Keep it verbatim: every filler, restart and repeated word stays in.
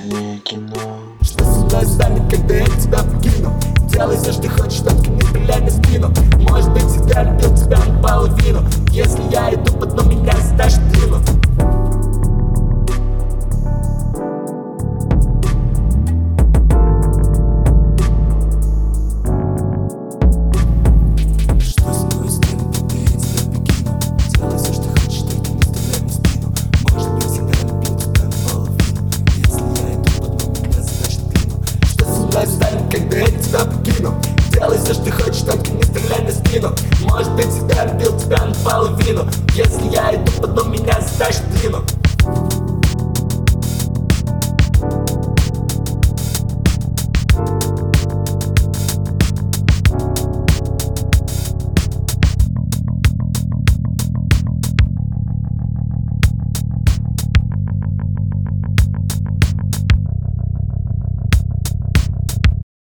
Дальнее кино. Что со мной станет, когда я тебя покину? Делай все, что хочешь, только не стреляй на спину. Может быть, всегда любил тебя наполовину. Если я иду по дну, меня затащит в длину. Что со мной станет, когда я тебя покину? Делай все, что хочешь, только не стреляй на спину. Может быть, всегда любил тебя наполовину. Если я иду по дну, меня затащит в длину. Что со мной станет, когда я тебя покину? Делай все, что хочешь, только не стреляй на спину. Может быть, всегда любил тебя наполовину. Если я иду по дну, меня затащит в длину.